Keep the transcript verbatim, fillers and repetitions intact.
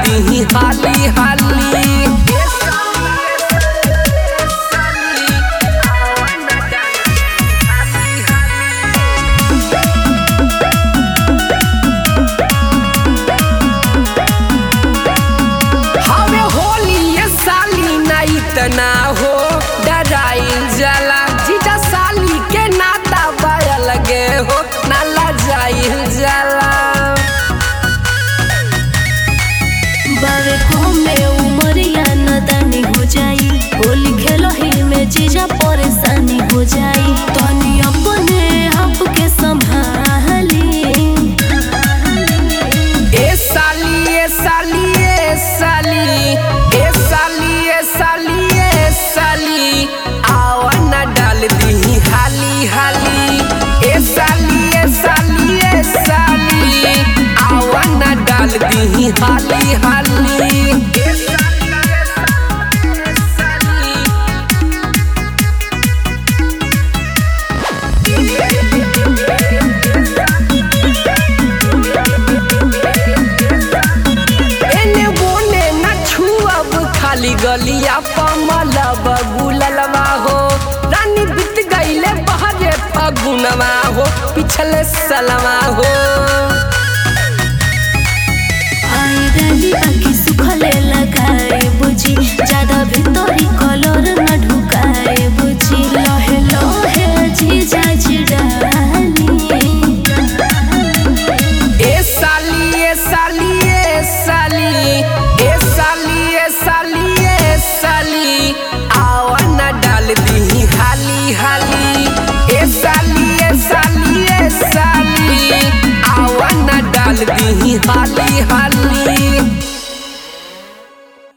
दी हाली हाली। ना हो डराइल जाला जीजा साली के नाता बाया लगे हो नाला जाइल जाला। बावे को में उमरिया नदानी हो जाई होली खेलो ही में जीजा परेशानी हो जाई तनी अपने आप के संभाली। ए साली ए साली ए साली ए साली ए साली साली आवा ना डाल दी हाली हाली। ए साली ए साली ए साली आवा ना डाल दी हाली हाली। एने बोने ना छुअब खाली गलिया पमला बगुललवा हो रानी बीत गईले बहरे फगुनवा हो पिछले सलवा हो। आई डाली आखी सुखले लगाए बुझी ज्यादा भीतरी कलर न ढुकाए बुझी लहे लहे जीजा डाली। ए साली ए साली ए साली ए साली ए साली ए साली आवा ना डाल दी हाली हाली। ए साली ए साली ए साली आवा ना डाल दी हाली।